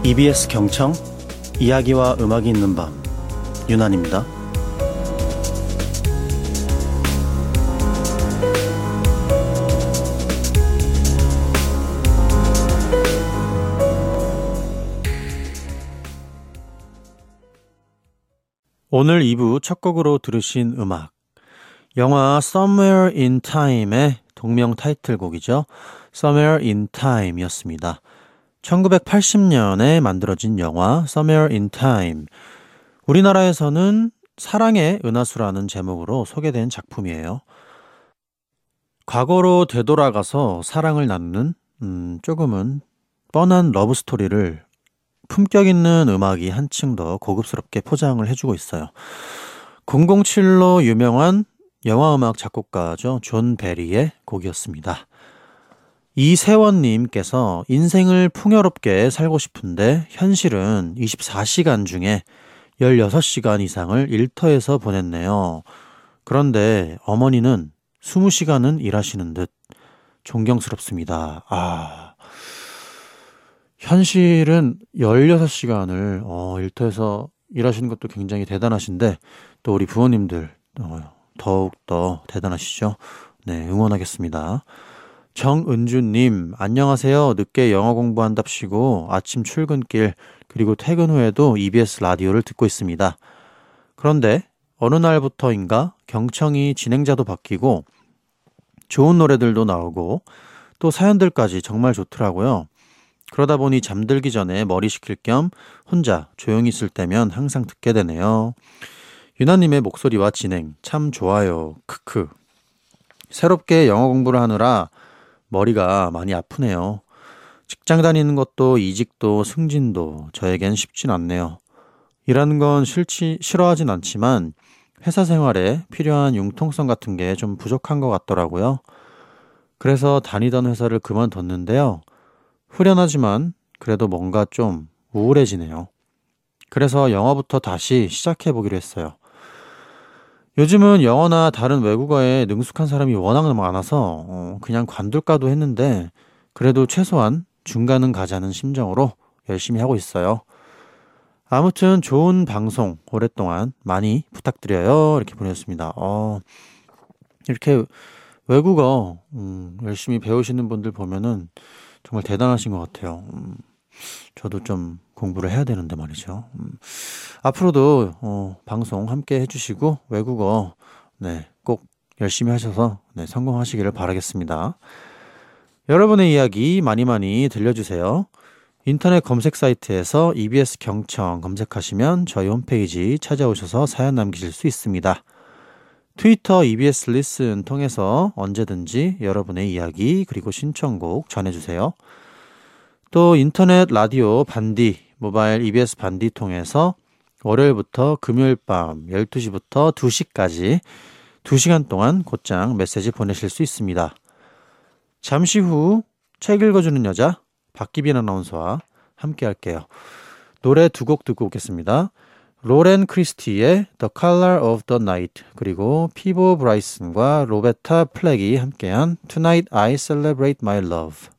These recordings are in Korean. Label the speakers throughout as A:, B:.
A: EBS 경청 이야기와 음악이 있는 밤 윤한입니다. 오늘 2부 첫 곡으로 들으신 음악, 영화 Somewhere in Time의 동명 타이틀곡이죠. Somewhere in Time이었습니다. 1980년에 만들어진 영화 Somewhere in Time. 우리나라에서는 사랑의 은하수라는 제목으로 소개된 작품이에요. 과거로 되돌아가서 사랑을 나누는 조금은 뻔한 러브스토리를 품격 있는 음악이 한층 더 고급스럽게 포장을 해주고 있어요. 007로 유명한 영화음악 작곡가죠. 존 베리의 곡이었습니다. 이세원님께서 인생을 풍요롭게 살고 싶은데 현실은 24시간 중에 16시간 이상을 일터에서 보냈네요. 그런데 어머니는 20시간은 일하시는 듯 존경스럽습니다. 현실은 16시간을 일터에서 일하시는 것도 굉장히 대단하신데 또 우리 부모님들 더욱더 대단하시죠. 네, 응원하겠습니다. 정은주님, 안녕하세요. 늦게 영어 공부한답시고 아침 출근길 그리고 퇴근 후에도 EBS 라디오를 듣고 있습니다. 그런데 어느 날부터인가 경청이 진행자도 바뀌고 좋은 노래들도 나오고 또 사연들까지 정말 좋더라고요. 그러다 보니 잠들기 전에 머리 식힐 겸 혼자 조용히 있을 때면 항상 듣게 되네요. 유나님의 목소리와 진행 참 좋아요. 크크. 새롭게 영어 공부를 하느라 머리가 많이 아프네요. 직장 다니는 것도 이직도 승진도 저에겐 쉽진 않네요. 일하는 건 싫어하진 않지만 회사 생활에 필요한 융통성 같은 게 좀 부족한 것 같더라고요. 그래서 다니던 회사를 그만뒀는데요. 후련하지만 그래도 뭔가 좀 우울해지네요. 그래서 영어부터 다시 시작해보기로 했어요. 요즘은 영어나 다른 외국어에 능숙한 사람이 워낙 많아서 그냥 관둘까도 했는데 그래도 최소한 중간은 가자는 심정으로 열심히 하고 있어요. 아무튼 좋은 방송 오랫동안 많이 부탁드려요. 이렇게 보내셨습니다. 이렇게 외국어 열심히 배우시는 분들 보면은 정말 대단하신 것 같아요. 저도 좀 공부를 해야 되는데 말이죠. 앞으로도 방송 함께 해주시고 외국어 꼭 열심히 하셔서 성공하시기를 바라겠습니다. 여러분의 이야기 많이 들려주세요. 인터넷 검색 사이트에서 EBS 경청 검색하시면 저희 홈페이지 찾아오셔서 사연 남기실 수 있습니다. 트위터 EBS 리슨 통해서 언제든지 여러분의 이야기 그리고 신청곡 전해주세요. 또 인터넷 라디오 반디, 모바일 EBS 반디 통해서 월요일부터 금요일 밤 12시부터 2시까지 2시간 동안 곧장 메시지 보내실 수 있습니다. 잠시 후 책 읽어주는 여자 박기빈 아나운서와 함께 할게요. 노래 두 곡 듣고 오겠습니다. 로렌 크리스티의 The Color of the Night 그리고 피보 브라이슨과 로베타 플렉이 함께한 Tonight I Celebrate My Love.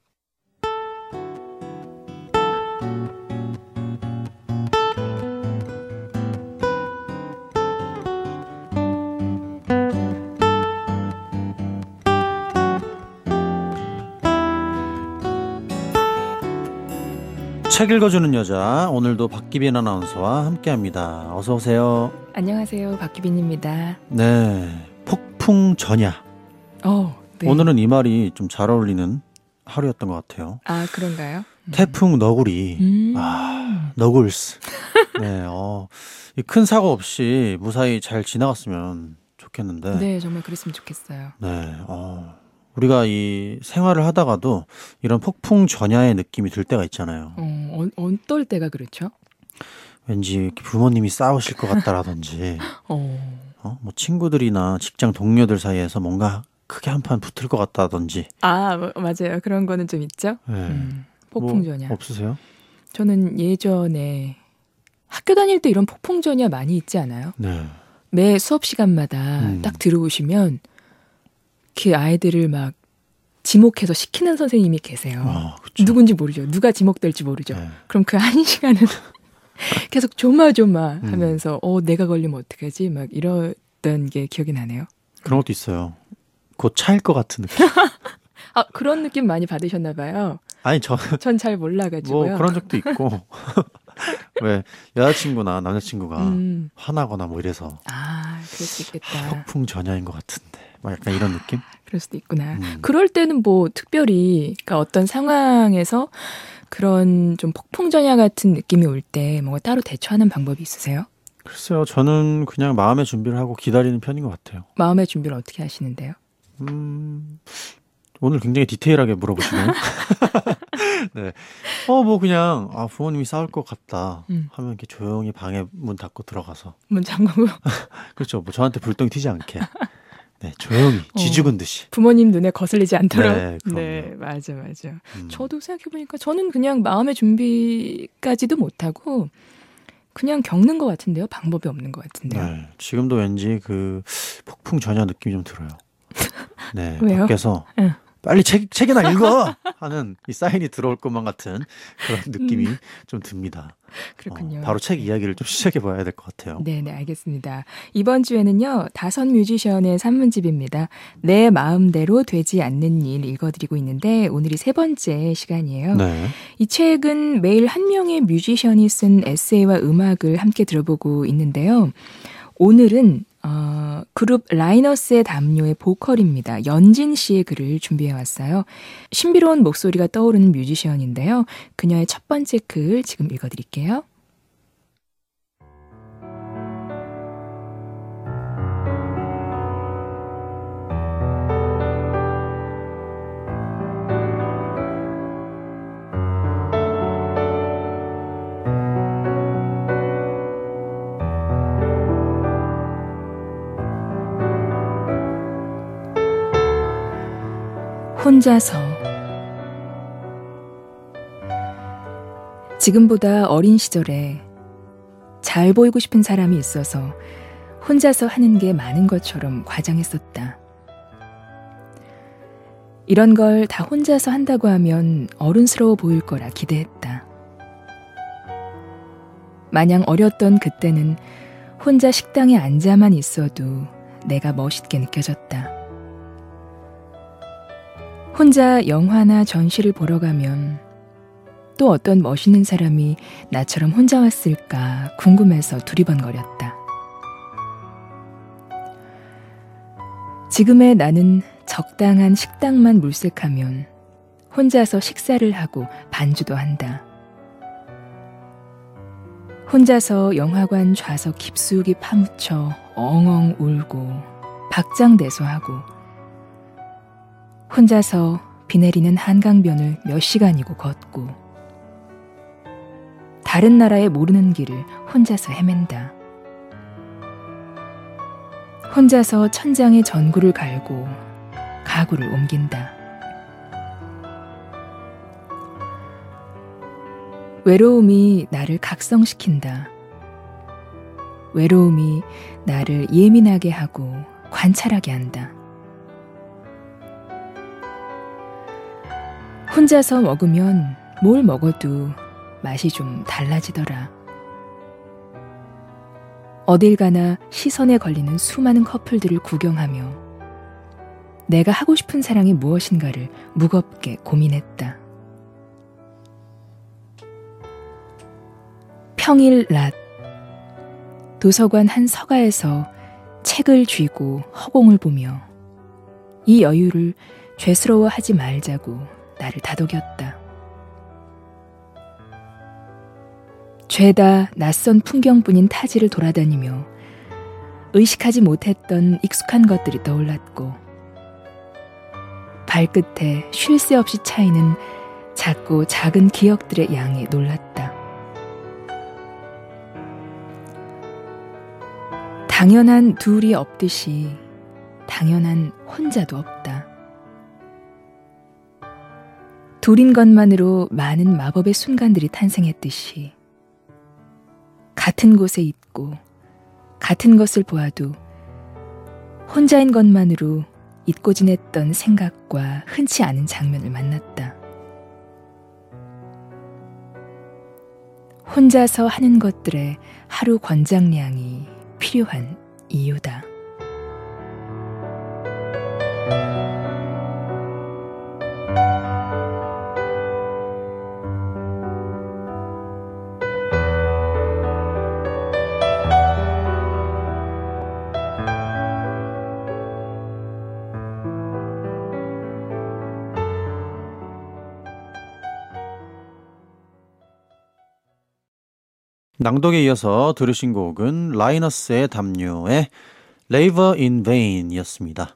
A: 책 읽어주는 여자, 오늘도 박기빈 아나운서와 함께합니다. 어서 오세요.
B: 안녕하세요. 박기빈입니다.
A: 네, 폭풍 전야.
B: 네.
A: 오늘은 이 말이 좀 잘 어울리는 하루였던 것 같아요.
B: 아, 그런가요?
A: 태풍 너구리. 너굴스. 네, 큰 사고 없이 무사히 잘 지나갔으면 좋겠는데.
B: 네, 정말 그랬으면 좋겠어요.
A: 네, 우리가 이 생활을 하다가도 이런 폭풍 전야의 느낌이 들 때가 있잖아요.
B: 어떨 때가 그렇죠?
A: 왠지 부모님이 싸우실 것 같다라든지, 뭐 친구들이나 직장 동료들 사이에서 뭔가 크게 한판 붙을 것 같다든지.
B: 맞아요. 그런 거는 좀 있죠.
A: 네.
B: 폭풍 전야.
A: 뭐 없으세요?
B: 저는 예전에 학교 다닐 때 이런 폭풍 전야 많이 있지 않아요?
A: 네.
B: 매 수업 시간마다 딱 들어오시면 그 아이들을 막 지목해서 시키는 선생님이 계세요.
A: 그쵸.
B: 누군지 모르죠. 누가 지목될지 모르죠.
A: 네.
B: 그럼 그 한 시간은 계속 조마조마하면서 내가 걸리면 어떡하지? 막 이러던 게 기억이 나네요.
A: 그런 것도 있어요. 곧 차일 것 같은 느낌.
B: 그런 느낌 많이 받으셨나 봐요.
A: 아니
B: 전 잘 몰라가지고요.
A: 뭐 그런 적도 있고 왜 여자친구나 남자친구가 화나거나 뭐 이래서
B: 그럴 수 있겠다.
A: 폭풍전야인 것 같은데 막 약간 이런 느낌?
B: 그럴 수도 있구나. 그럴 때는 뭐 특별히 그러니까 어떤 상황에서 그런 좀 폭풍전야 같은 느낌이 올 때 뭔가 따로 대처하는 방법이 있으세요?
A: 글쎄요. 저는 그냥 마음의 준비를 하고 기다리는 편인 것 같아요.
B: 마음의 준비를 어떻게 하시는데요?
A: 오늘 굉장히 디테일하게 물어보시네요. 네. 뭐 그냥 부모님이 싸울 것 같다 하면 이렇게 조용히 방에 문 닫고 들어가서
B: 문 잠그고
A: 그렇죠. 뭐 저한테 불똥이 튀지 않게 네, 조용히 쥐죽은 듯이.
B: 부모님 눈에 거슬리지 않도록.
A: 네,
B: 네, 맞아. 저도 생각해보니까 저는 그냥 마음의 준비까지도 못하고 그냥 겪는 것 같은데요. 방법이 없는 것 같은데요.
A: 네, 지금도 왠지 그 폭풍 전야 느낌이 좀 들어요. 네,
B: 왜요?
A: 밖에서 빨리 책이나 읽어 하는 이 사인이 들어올 것만 같은 그런 느낌이 좀 듭니다.
B: 그렇군요.
A: 바로 책 이야기를 좀 시작해 봐야 될 것 같아요.
B: 네, 알겠습니다. 이번 주에는요, 5 뮤지션의 산문집입니다. 내 마음대로 되지 않는 일 읽어드리고 있는데 오늘이 3번째 시간이에요.
A: 네.
B: 이 책은 매일 한 명의 뮤지션이 쓴 에세이와 음악을 함께 들어보고 있는데요. 오늘은 그룹 라이너스의 담요의 보컬입니다. 연진 씨의 글을 준비해왔어요. 신비로운 목소리가 떠오르는 뮤지션인데요. 그녀의 첫 번째 글 지금 읽어드릴게요. 혼자서 지금보다 어린 시절에 잘 보이고 싶은 사람이 있어서 혼자서 하는 게 많은 것처럼 과장했었다. 이런 걸 다 혼자서 한다고 하면 어른스러워 보일 거라 기대했다. 마냥 어렸던 그때는 혼자 식당에 앉아만 있어도 내가 멋있게 느껴졌다. 혼자 영화나 전시를 보러 가면 또 어떤 멋있는 사람이 나처럼 혼자 왔을까 궁금해서 두리번거렸다. 지금의 나는 적당한 식당만 물색하면 혼자서 식사를 하고 반주도 한다. 혼자서 영화관 좌석 깊숙이 파묻혀 엉엉 울고 박장대소하고 혼자서 비 내리는 한강변을 몇 시간이고 걷고 다른 나라에 모르는 길을 혼자서 헤맨다. 혼자서 천장에 전구를 갈고 가구를 옮긴다. 외로움이 나를 각성시킨다. 외로움이 나를 예민하게 하고 관찰하게 한다. 혼자서 먹으면 뭘 먹어도 맛이 좀 달라지더라. 어딜 가나 시선에 걸리는 수많은 커플들을 구경하며 내가 하고 싶은 사랑이 무엇인가를 무겁게 고민했다. 평일 낮 도서관 한 서가에서 책을 쥐고 허공을 보며 이 여유를 죄스러워하지 말자고 나를 다독였다. 죄다 낯선 풍경뿐인 타지를 돌아다니며 의식하지 못했던 익숙한 것들이 떠올랐고 발끝에 쉴 새 없이 차이는 작고 작은 기억들의 양에 놀랐다. 당연한 둘이 없듯이 당연한 혼자도 없다. 둘인 것만으로 많은 마법의 순간들이 탄생했듯이 같은 곳에 있고 같은 것을 보아도 혼자인 것만으로 잊고 지냈던 생각과 흔치 않은 장면을 만났다. 혼자서 하는 것들의 하루 권장량이 필요한 이유다.
A: 낭독에 이어서 들으신 곡은 라이너스의 담요의 Labor in Vain 이었습니다.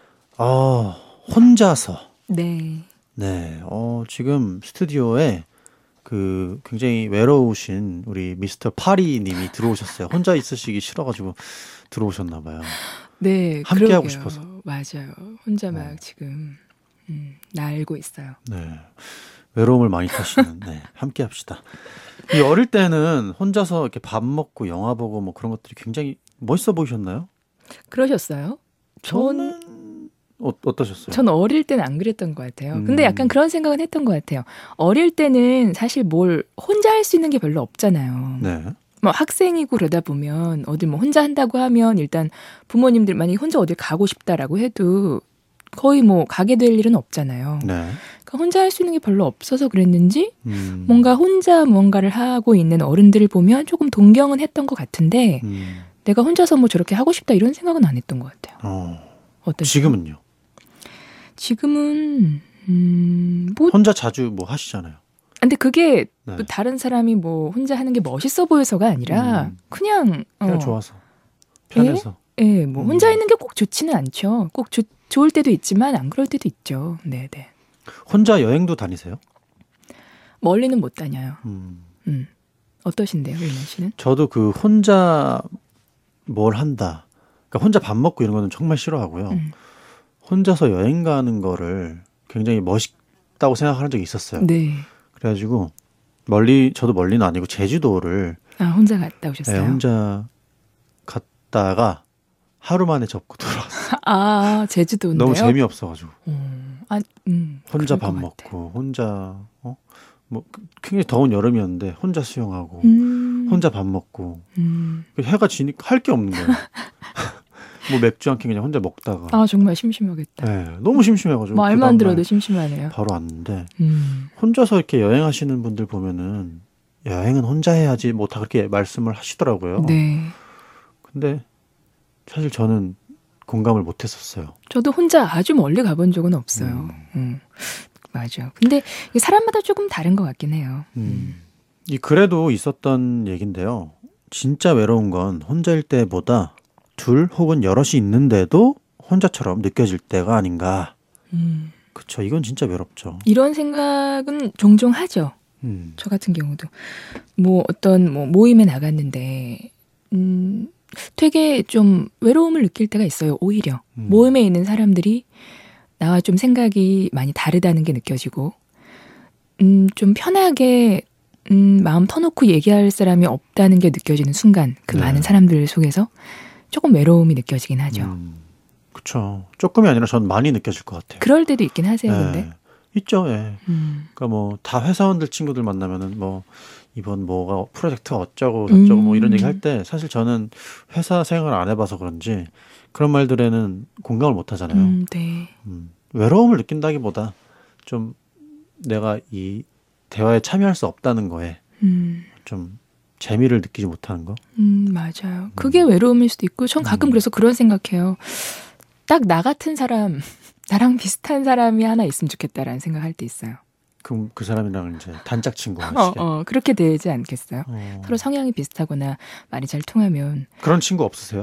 A: 혼자서.
B: 네.
A: 네, 지금 스튜디오에 그 굉장히 외로우신 우리 미스터 파리 님이 들어오셨어요. 혼자 있으시기 싫어가지고 들어오셨나봐요.
B: 네,
A: 함께 하고
B: 그러게요.
A: 싶어서.
B: 맞아요. 혼자 막 지금 날고 있어요.
A: 네, 외로움을 많이 타시는, 네, 함께 합시다. 이 어릴 때는 혼자서 이렇게 밥 먹고 영화 보고 뭐 그런 것들이 굉장히 멋있어 보이셨나요?
B: 그러셨어요?
A: 저는 어떠셨어요?
B: 전 어릴 때는 안 그랬던 것 같아요. 근데 약간 그런 생각은 했던 것 같아요. 어릴 때는 사실 뭘 혼자 할 수 있는 게 별로 없잖아요.
A: 네.
B: 뭐 학생이고 그러다 보면 어딜 뭐 혼자 한다고 하면 일단 부모님들 만약에 혼자 어딜 가고 싶다라고 해도 거의 뭐 가게 될 일은 없잖아요.
A: 네.
B: 그러니까 혼자 할 수 있는 게 별로 없어서 그랬는지
A: 음.
B: 뭔가 혼자 무언가를 하고 있는 어른들을 보면 조금 동경은 했던 것 같은데 내가 혼자서 뭐 저렇게 하고 싶다 이런 생각은 안 했던 것 같아요. 어떠세요?
A: 지금은요?
B: 지금은 뭐
A: 혼자 자주 뭐 하시잖아요.
B: 근데 그게
A: 네.
B: 또 다른 사람이 뭐 혼자 하는 게 멋있어 보여서가 아니라 그냥
A: 좋아서 편해서.
B: 예, 뭐 혼자 있는 게 꼭 좋지는 않죠. 꼭 좋을 때도 있지만 안 그럴 때도 있죠. 네, 네.
A: 혼자 여행도 다니세요?
B: 멀리는 못 다녀요.
A: 음.
B: 어떠신데요, 윤현 씨는?
A: 저도 그 혼자 뭘 한다. 그러니까 혼자 밥 먹고 이런 거는 정말 싫어하고요. 혼자서 여행 가는 거를 굉장히 멋있다고 생각하는 적이 있었어요.
B: 네.
A: 그래가지고 저도 멀리는 아니고 제주도를
B: 혼자 갔다 오셨어요?
A: 네, 혼자 갔다가 하루 만에 접고 돌아왔어요.
B: 제주도인데요?
A: 너무 재미없어가지고. 혼자
B: 그럴
A: 밥
B: 것 같아요.
A: 먹고 혼자 뭐 굉장히 더운 여름이었는데 혼자 수영하고 혼자 밥 먹고 해가 지니까 할 게 없는 거예요. 뭐 맥주 한 캔 그냥 혼자 먹다가.
B: 정말 심심하겠다.
A: 네, 너무 심심해가지고.
B: 말만 들어도 심심하네요.
A: 바로 왔는데
B: 혼자서
A: 이렇게 여행하시는 분들 보면은 여행은 혼자 해야지 뭐 다 그렇게 말씀을 하시더라고요.
B: 네.
A: 근데 사실 저는 공감을 못했었어요.
B: 저도 혼자 아주 멀리 가본 적은 없어요. 맞아. 근데 사람마다 조금 다른 것 같긴 해요.
A: 이 글에도 있었던 얘긴데요. 진짜 외로운 건 혼자일 때보다 둘 혹은 여럿이 있는데도 혼자처럼 느껴질 때가 아닌가. 그쵸. 이건 진짜 외롭죠.
B: 이런 생각은 종종 하죠. 저 같은 경우도. 뭐 어떤 모임에 나갔는데 되게 좀 외로움을 느낄 때가 있어요. 오히려. 모임에 있는 사람들이 나와 좀 생각이 많이 다르다는 게 느껴지고 좀 편하게 마음 터놓고 얘기할 사람이 없다는 게 느껴지는 순간 그
A: 네.
B: 많은 사람들 속에서 조금 외로움이 느껴지긴 하죠.
A: 그쵸. 조금이 아니라 전 많이 느껴질 것 같아요.
B: 그럴 때도 있긴 하세요,
A: 네.
B: 근데.
A: 있죠. 예. 그러니까 뭐 다 회사원들 친구들 만나면은 뭐 이번 뭐가 프로젝트가 어쩌고 저쩌고 뭐 이런 얘기 할 때 사실 저는 회사 생활을 안 해봐서 그런지 그런 말들에는 공감을 못 하잖아요.
B: 네.
A: 외로움을 느낀다기보다 좀 내가 이 대화에 참여할 수 없다는 거에 좀 재미를 느끼지 못하는 거.
B: 맞아요. 그게 외로움일 수도 있고 전 가끔 그래서 그런 생각해요. 딱 나 같은 사람, 나랑 비슷한 사람이 하나 있으면 좋겠다라는 생각할 때 있어요.
A: 그럼 그 사람이랑 이제 단짝 친구 하시게.
B: 그렇게 되지 않겠어요? 서로 성향이 비슷하거나 말이 잘 통하면.
A: 그런 친구 없으세요?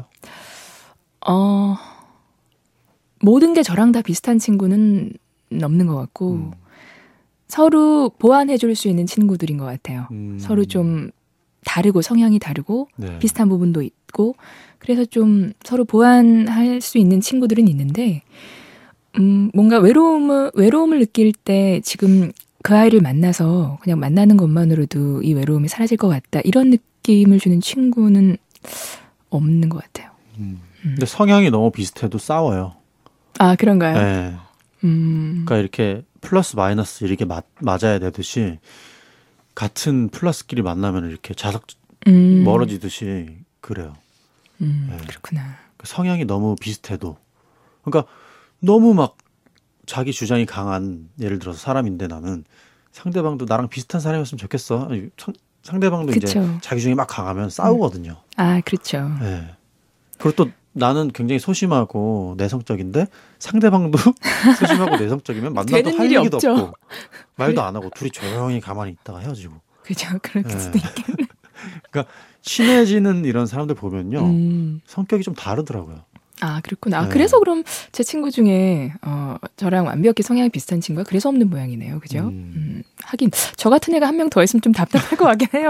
B: 모든 게 저랑 다 비슷한 친구는 없는 것 같고 서로 보완해 줄 수 있는 친구들인 것 같아요. 서로 좀 다르고 성향이 다르고
A: 네.
B: 비슷한 부분도 있고 그래서 좀 서로 보완할 수 있는 친구들은 있는데 뭔가 외로움을 느낄 때 지금 그 아이를 만나서 그냥 만나는 것만으로도 이 외로움이 사라질 것 같다. 이런 느낌을 주는 친구는 없는 것 같아요.
A: 근데 성향이 너무 비슷해도 싸워요.
B: 아, 그런가요?
A: 네. 그러니까 이렇게 플러스 마이너스 이렇게 맞아야 되듯이 같은 플러스끼리 만나면 이렇게 멀어지듯이 그래요. 네.
B: 그렇구나.
A: 성향이 너무 비슷해도 그러니까 너무 막 자기 주장이 강한 예를 들어서 사람인데 나는 상대방도 나랑 비슷한 사람이었으면 좋겠어. 상대방도
B: 그쵸.
A: 이제 자기 주장이 막 강하면 싸우거든요.
B: 아, 그렇죠.
A: 네. 그리고 또 나는 굉장히 소심하고 내성적인데 상대방도 소심하고 내성적이면 만나도
B: 되는
A: 할
B: 일이
A: 얘기도
B: 없죠.
A: 없고 말도 안 하고 둘이 조용히 가만히 있다가 헤어지고.
B: 그죠. 그럴
A: 네.
B: 수도 있겠네.
A: 그러니까 친해지는 이런 사람들 보면요. 성격이 좀 다르더라고요.
B: 아, 그렇구나. 아,
A: 네.
B: 그래서 그럼 제 친구 중에 저랑 완벽히 성향이 비슷한 친구가 그래서 없는 모양이네요. 그죠? 하긴 저 같은 애가 한 명 더 있으면 좀 답답할 것 같긴 해요.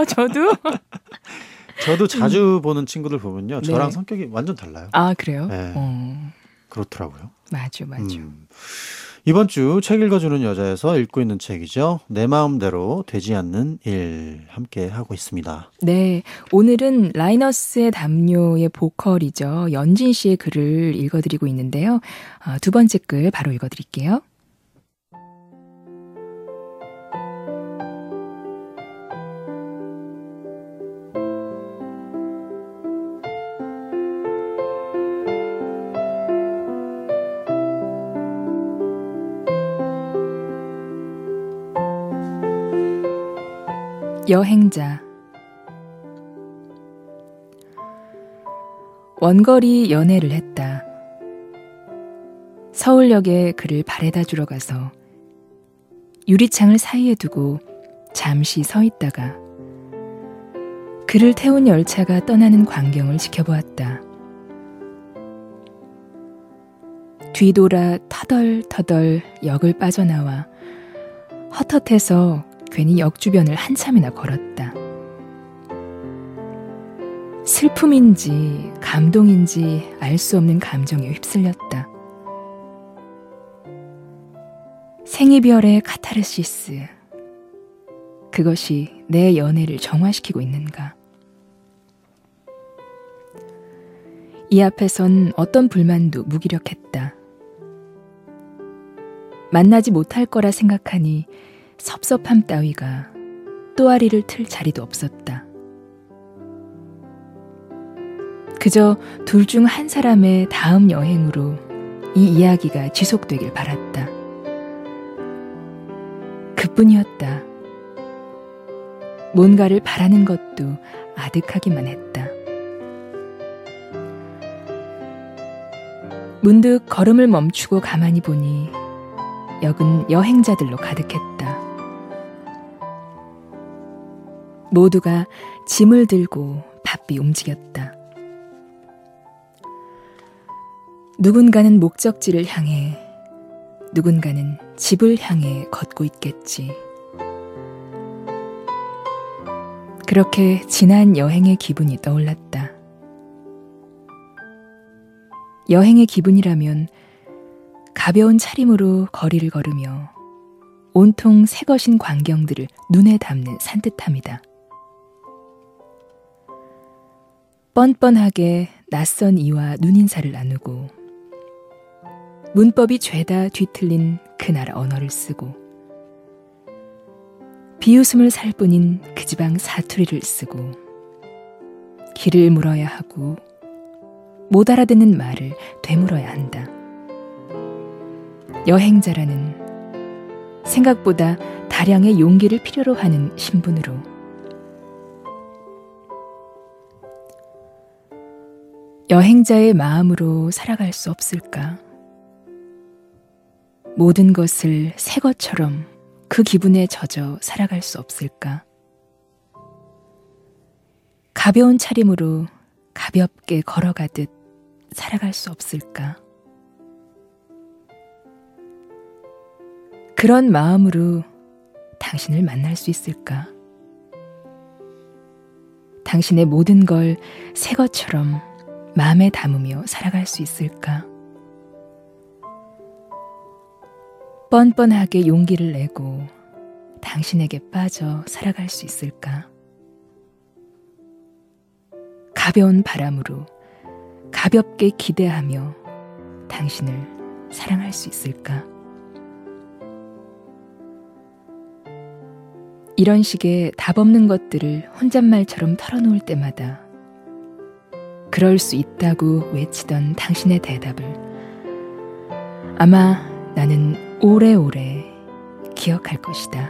A: 저도 자주 보는 친구들 보면요. 저랑
B: 네.
A: 성격이 완전 달라요.
B: 아, 그래요?
A: 네. 그렇더라고요.
B: 맞아.
A: 이번 주 책 읽어주는 여자에서 읽고 있는 책이죠. 내 마음대로 되지 않는 일 함께 하고 있습니다.
B: 네, 오늘은 라이너스의 담요의 보컬이죠. 연진 씨의 글을 읽어드리고 있는데요. 두 번째 글 바로 읽어드릴게요. 여행자. 원거리 연애를 했다. 서울역에 그를 바래다 주러 가서 유리창을 사이에 두고 잠시 서 있다가 그를 태운 열차가 떠나는 광경을 지켜보았다. 뒤돌아 터덜터덜 역을 빠져나와 헛헛해서 괜히 역 주변을 한참이나 걸었다. 슬픔인지 감동인지 알 수 없는 감정에 휩쓸렸다. 생이별의 카타르시스. 그것이 내 연애를 정화시키고 있는가? 이 앞에선 어떤 불만도 무기력했다. 만나지 못할 거라 생각하니 섭섭함 따위가 또아리를 틀 자리도 없었다. 그저 둘 중 한 사람의 다음 여행으로 이 이야기가 지속되길 바랐다. 그뿐이었다. 뭔가를 바라는 것도 아득하기만 했다. 문득 걸음을 멈추고 가만히 보니 역은 여행자들로 가득했다. 모두가 짐을 들고 바삐 움직였다. 누군가는 목적지를 향해, 누군가는 집을 향해 걷고 있겠지. 그렇게 지난 여행의 기분이 떠올랐다. 여행의 기분이라면 가벼운 차림으로 거리를 걸으며 온통 새것인 광경들을 눈에 담는 산뜻함이다. 뻔뻔하게 낯선 이와 눈인사를 나누고 문법이 죄다 뒤틀린 그 나라 언어를 쓰고 비웃음을 살 뿐인 그 지방 사투리를 쓰고 길을 물어야 하고 못 알아듣는 말을 되물어야 한다. 여행자라는 생각보다 다량의 용기를 필요로 하는 신분으로 여행자의 마음으로 살아갈 수 없을까? 모든 것을 새 것처럼 그 기분에 젖어 살아갈 수 없을까? 가벼운 차림으로 가볍게 걸어가듯 살아갈 수 없을까? 그런 마음으로 당신을 만날 수 있을까? 당신의 모든 걸 새 것처럼 마음에 담으며 살아갈 수 있을까? 뻔뻔하게 용기를 내고 당신에게 빠져 살아갈 수 있을까? 가벼운 바람으로 가볍게 기대하며 당신을 사랑할 수 있을까? 이런 식의 답 없는 것들을 혼잣말처럼 털어놓을 때마다 그럴 수 있다고 외치던 당신의 대답을 아마 나는 오래오래 기억할 것이다.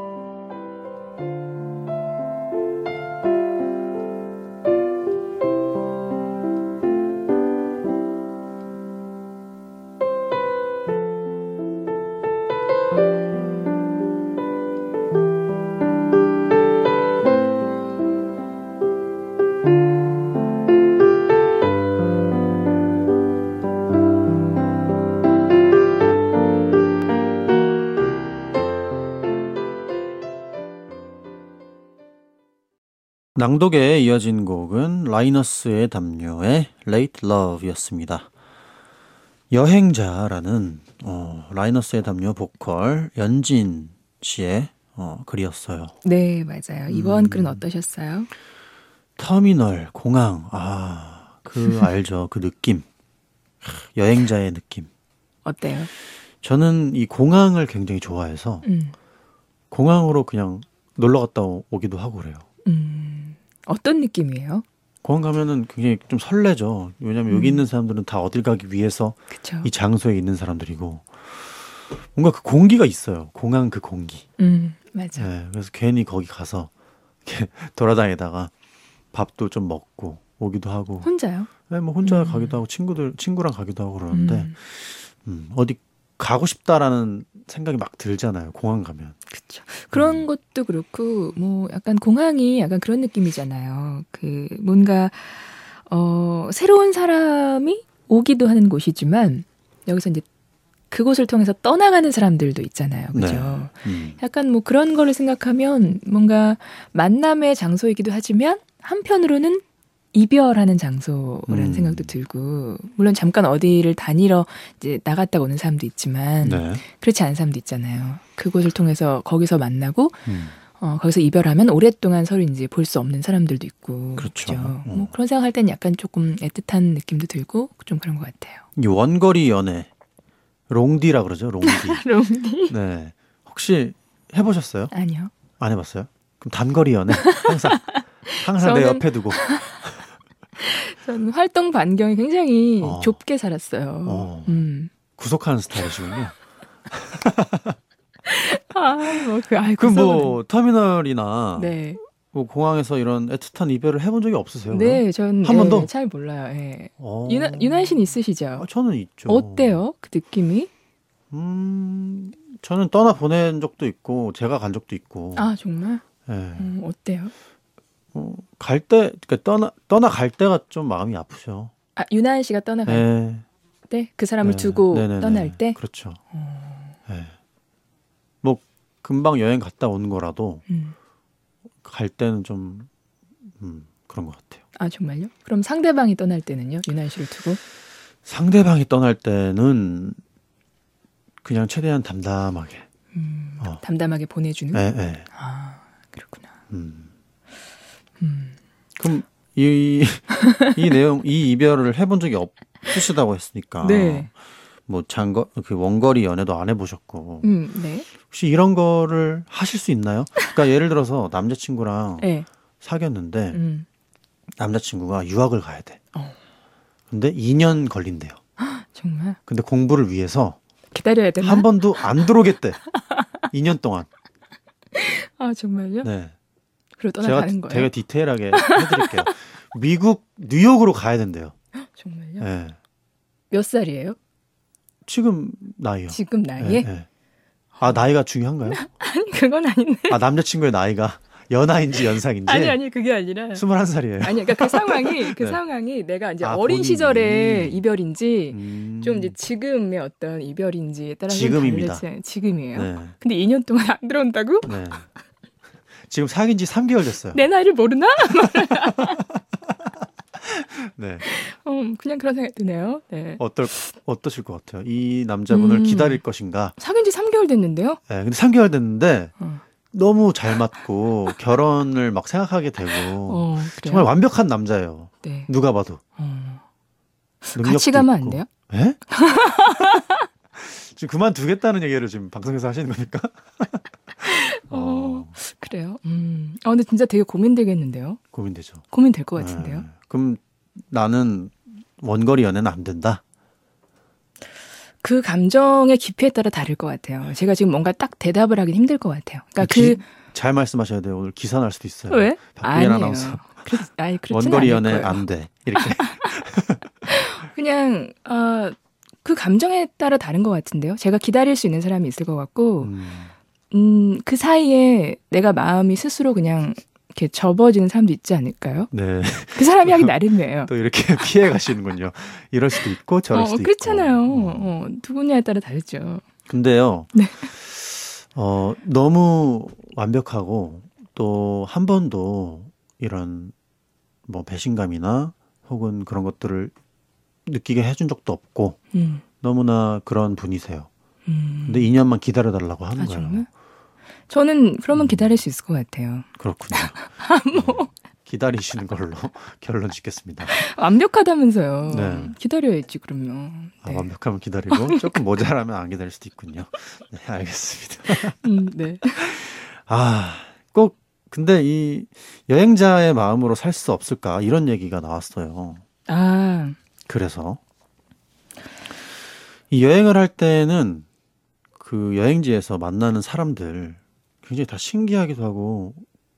A: 낭독에 이어진 곡은 라이너스의 담요의 Late Love였습니다. 여행자라는 라이너스의 담요 보컬 연진 씨의 글이었어요.
B: 네, 맞아요. 이번 글은 어떠셨어요?
A: 터미널, 공항, 알죠. 그 느낌. 여행자의 느낌.
B: 어때요?
A: 저는 이 공항을 굉장히 좋아해서 공항으로 그냥 놀러 갔다 오기도 하고 그래요.
B: 어떤 느낌이에요?
A: 공항 가면은 굉장히 좀 설레죠. 왜냐면 여기 있는 사람들은 다 어딜 가기 위해서
B: 그쵸.
A: 이 장소에 있는 사람들이고 뭔가 그 공기가 있어요. 공항 그 공기.
B: 맞아.
A: 네, 그래서 괜히 거기 가서 이렇게 돌아다니다가 밥도 좀 먹고 오기도 하고.
B: 혼자요?
A: 네, 뭐 혼자 가기도 하고 친구랑 가기도 하고 그러는데 어디 가고 싶다라는 생각이 막 들잖아요. 공항 가면.
B: 그렇죠. 그런 것도 그렇고 뭐 약간 공항이 약간 그런 느낌이잖아요. 그 뭔가 새로운 사람이 오기도 하는 곳이지만 여기서 이제 그곳을 통해서 떠나가는 사람들도 있잖아요. 그죠?
A: 네.
B: 약간 뭐 그런 거를 생각하면 뭔가 만남의 장소이기도 하지만 한편으로는 이별하는 장소라는 생각도 들고 물론 잠깐 어디를 다니러 이제 나갔다 오는 사람도 있지만
A: 네.
B: 그렇지 않은 사람도 있잖아요. 그곳을 통해서 거기서 만나고 거기서 이별하면 오랫동안 서로 이제 볼 수 없는 사람들도 있고
A: 그렇죠.
B: 그죠? 뭐 그런 생각할 땐 약간 조금 애틋한 느낌도 들고 좀 그런 것 같아요.
A: 이 원거리 연애 롱디라 그러죠. 롱디.
B: 롱디?
A: 네. 혹시 해보셨어요?
B: 아니요.
A: 안 해봤어요? 그럼 단거리 연애 항상 내 옆에 두고.
B: 저는 활동 반경이 굉장히 좁게 살았어요.
A: 구속하는 스타일이시군요. 뭐 터미널이나
B: 네.
A: 뭐 공항에서 이런 애틋한 이별을 해본 적이 없으세요?
B: 네, 전
A: 한 번도?
B: 잘 몰라요. 네. 유난 씨는 있으시죠?
A: 저는 있죠.
B: 어때요? 그 느낌이?
A: 저는 떠나 보낸 적도 있고 제가 간 적도 있고.
B: 아 정말?
A: 네.
B: 어때요?
A: 갈 때, 그러니까 떠나 갈 때가 좀 마음이 아프죠.
B: 아 유난 씨가 떠나갈
A: 네.
B: 때? 그 사람을 두고
A: 네네네.
B: 떠날 때?
A: 그렇죠. 네. 뭐 금방 여행 갔다 오는 거라도 갈 때는 좀 그런 것 같아요.
B: 아 정말요? 그럼 상대방이 떠날 때는요? 유난 씨를 두고?
A: 상대방이 떠날 때는 그냥 최대한 담담하게.
B: 담담하게 보내주는?
A: 네.
B: 아 그렇구나.
A: 그럼 이 내용, 이 이별을 해본 적이 없으시다고 했으니까.
B: 네.
A: 뭐 그 원거리 연애도 안 해보셨고.
B: 네.
A: 혹시 이런 거를 하실 수 있나요? 그러니까 예를 들어서 남자친구랑
B: 네.
A: 사귀었는데 남자친구가 유학을 가야 돼. 근데 2년 걸린대요.
B: 정말?
A: 근데 공부를 위해서
B: 기다려야 되나?
A: 한 번도 안 들어오겠대. 2년 동안.
B: 아 정말요?
A: 네.
B: 그리고 떠나가는 거예요?
A: 되게 디테일하게 해드릴게요. 미국 뉴욕으로 가야 된대요.
B: 정말요?
A: 네.
B: 몇 살이에요?
A: 지금 나이요.
B: 지금 나이에?
A: 네. 아 나이가 중요한가요?
B: 아니 그건 아닌데.
A: 아 남자친구의 나이가 연하인지 연상인지?
B: 아니 그게 아니라
A: 21살이에요.
B: 아니 그러니까 그 상황이
A: 네.
B: 상황이 내가 이제
A: 아,
B: 어린
A: 본인이.
B: 시절의 이별인지 좀 이제 지금의 어떤 이별인지에 따라서
A: 지금입니다.
B: 지금이에요.
A: 네.
B: 근데 2년 동안 안 들어온다고?
A: 네. 지금 사귄 지 3개월 됐어요.
B: 내 나이를 모르나?
A: 네.
B: 그냥 그런 생각이 드네요. 네.
A: 어떠실 것 같아요? 이 남자분을 기다릴 것인가?
B: 사귄 지 3개월 됐는데요?
A: 네, 근데 3개월 됐는데 너무 잘 맞고 결혼을 막 생각하게 되고
B: 그래요?
A: 정말 완벽한 남자예요.
B: 네.
A: 누가 봐도.
B: 같이 가면 안 돼요?
A: 네? 지금 그만두겠다는 얘기를 지금 방송에서 하시는 겁니까?
B: 그래요. 근데 진짜 되게 고민되겠는데요.
A: 고민되죠.
B: 고민될 것 같은데요.
A: 네. 그럼 나는 원거리 연애는 안 된다?
B: 그 감정의 깊이에 따라 다를 것 같아요. 제가 지금 뭔가 딱 대답을 하긴 힘들 것 같아요. 그러니까
A: 잘 말씀하셔야 돼요. 오늘 기사 날 수도 있어요.
B: 왜?
A: 박근혜 아나운서. 원거리 연애 안 돼. 이렇게.
B: 그냥 그 감정에 따라 다른 것 같은데요. 제가 기다릴 수 있는 사람이 있을 것 같고 그 사이에 내가 마음이 스스로 그냥 이렇게 접어지는 사람도 있지 않을까요?
A: 네.
B: 그 사람이 하기 나름이에요.
A: 또 이렇게 피해 가시는군요. 이럴 수도 있고 저럴 수도
B: 그렇잖아요.
A: 있고.
B: 누구냐에 따라 다르죠.
A: 근데요.
B: 네.
A: 너무 완벽하고 또 한 번도 이런 뭐 배신감이나 혹은 그런 것들을 느끼게 해준 적도 없고 너무나 그런 분이세요. 근데 2년만 기다려달라고 하는 거예요.
B: 정말? 저는 그러면 기다릴 수 있을 것 같아요.
A: 그렇군요.
B: 뭐.
A: 기다리시는 걸로 결론 짓겠습니다.
B: 완벽하다면서요.
A: 네.
B: 기다려야지 그러면. 네.
A: 완벽하면 기다리고 조금 모자라면 안 기다릴 수도 있군요. 네, 알겠습니다.
B: 네.
A: 꼭 근데 이 여행자의 마음으로 살 수 없을까 이런 얘기가 나왔어요. 그래서 이 여행을 할 때는 그 여행지에서 만나는 사람들 굉장히 다 신기하기도 하고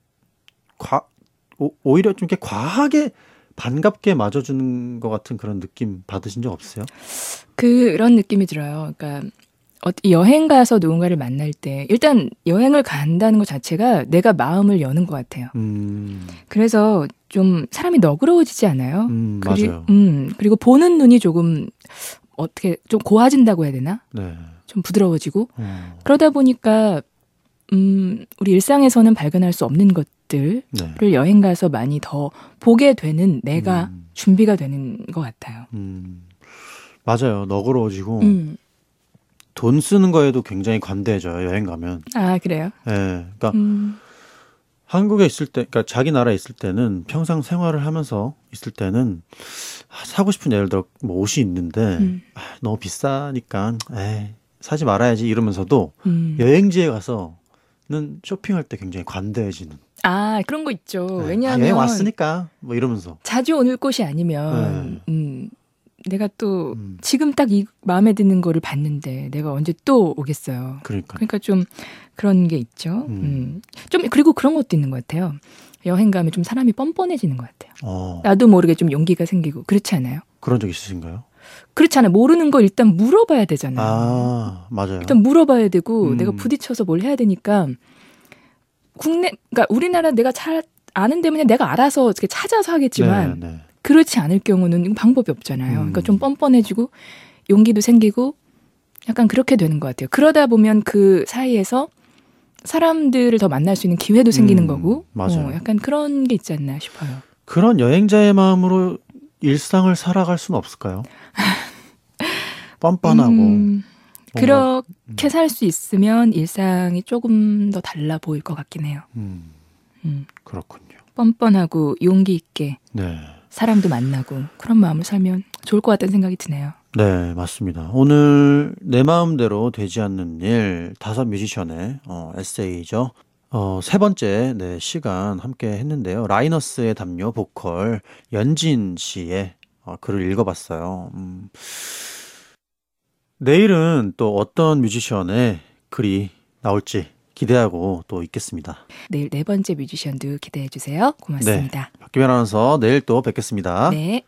A: 오히려 좀 이렇게 과하게 반갑게 맞아주는 것 같은 그런 느낌 받으신 적 없으세요?
B: 그런 느낌이 들어요. 그러니까 여행 가서 누군가를 만날 때 일단 여행을 간다는 것 자체가 내가 마음을 여는 것 같아요. 그래서 좀 사람이 너그러워지지 않아요?
A: 맞아요.
B: 그리고 보는 눈이 조금 어떻게 좀 고와진다고 해야 되나?
A: 네.
B: 좀 부드러워지고 그러다 보니까 우리 일상에서는 발견할 수 없는 것들을
A: 네.
B: 여행 가서 많이 더 보게 되는 내가 준비가 되는 것 같아요.
A: 맞아요. 너그러워지고 돈 쓰는 거에도 굉장히 관대해져요. 여행 가면.
B: 그래요?
A: 네. 그러니까 한국에 있을 때, 그러니까 자기 나라에 있을 때는 평상 생활을 하면서 있을 때는 사고 싶은 예를 들어 뭐 옷이 있는데 너무 비싸니까 사지 말아야지 이러면서도 여행지에 가서는 쇼핑할 때 굉장히 관대해지는.
B: 그런 거 있죠.
A: 네.
B: 왜냐하면
A: 여행 왔으니까 뭐 이러면서
B: 자주 오는 곳이 아니면 내가 또 지금 딱 이 마음에 드는 거를 봤는데 내가 언제 또 오겠어요. 그러니까 좀 그런 게 있죠. 좀 그리고 그런 것도 있는 것 같아요. 여행 가면 좀 사람이 뻔뻔해지는 것 같아요. 나도 모르게 좀 용기가 생기고 그렇지 않아요?
A: 그런 적 있으신가요?
B: 그렇잖아요. 모르는 거 일단 물어봐야 되잖아요.
A: 맞아요.
B: 일단 물어봐야 되고 내가 부딪혀서 뭘 해야 되니까 그러니까 우리나라 내가 잘 아는 데면 내가 알아서 이렇게 찾아서 하겠지만
A: 네.
B: 그렇지 않을 경우는 방법이 없잖아요. 그러니까 좀 뻔뻔해지고 용기도 생기고 약간 그렇게 되는 것 같아요. 그러다 보면 그 사이에서 사람들을 더 만날 수 있는 기회도 생기는 거고
A: 맞아요.
B: 약간 그런 게 있지 않나 싶어요.
A: 그런 여행자의 마음으로 일상을 살아갈 수는 없을까요? 뻔뻔하고
B: 그렇게 살 수 있으면 일상이 조금 더 달라 보일 것 같긴 해요.
A: 그렇군요.
B: 뻔뻔하고 용기 있게
A: 네.
B: 사람도 만나고 그런 마음을 살면 좋을 것 같다는 생각이 드네요.
A: 네, 맞습니다. 오늘 내 마음대로 되지 않는 일 5 뮤지션의 에세이죠. 세 번째 시간 함께 했는데요. 라이너스의 담요 보컬 연진 씨의 글을 읽어봤어요. 내일은 또 어떤 뮤지션의 글이 나올지 기대하고 또 있겠습니다.
B: 내일 4번째 뮤지션도 기대해 주세요. 고맙습니다.
A: 네, 박기현 아나운서 내일 또 뵙겠습니다.
B: 네.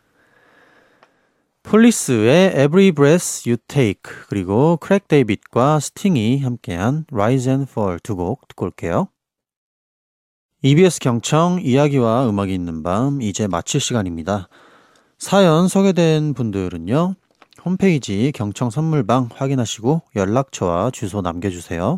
A: 폴리스의 Every Breath You Take 그리고 크랙 데이빗과 스팅이 함께한 Rise and Fall 2곡 듣고 올게요. EBS 경청 이야기와 음악이 있는 밤 이제 마칠 시간입니다. 사연 소개된 분들은요. 홈페이지 경청 선물방 확인하시고 연락처와 주소 남겨주세요.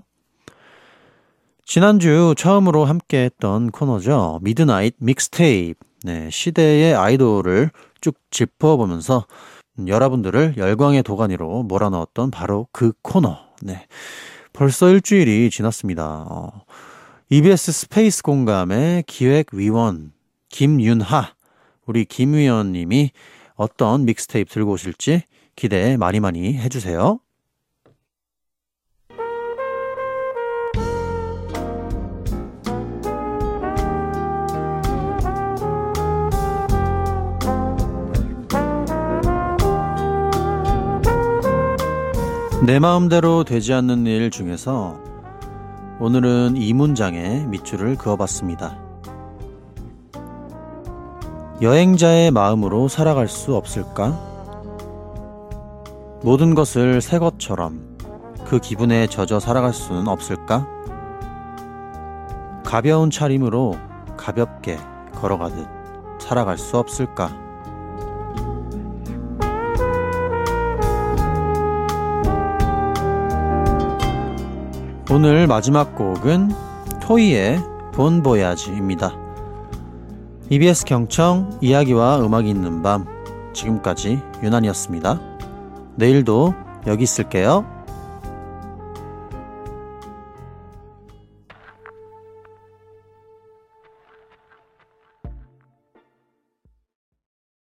A: 지난주 처음으로 함께했던 코너죠. 미드나잇 믹스테이프. 네, 시대의 아이돌을 쭉 짚어보면서 여러분들을 열광의 도가니로 몰아넣었던 바로 그 코너. 네, 벌써 일주일이 지났습니다. EBS 스페이스 공감의 기획위원 김윤하, 우리 김 위원님이 어떤 믹스테이프 들고 오실지 기대 많이 해주세요. 내 마음대로 되지 않는 일 중에서 오늘은 이 문장에 밑줄을 그어봤습니다. 여행자의 마음으로 살아갈 수 없을까? 모든 것을 새 것처럼 그 기분에 젖어 살아갈 수는 없을까? 가벼운 차림으로 가볍게 걸어가듯 살아갈 수 없을까? 오늘 마지막 곡은 토이의 본 보야지입니다. EBS 경청 이야기와 음악이 있는 밤, 지금까지 유난이었습니다. 내일도 여기 있을게요.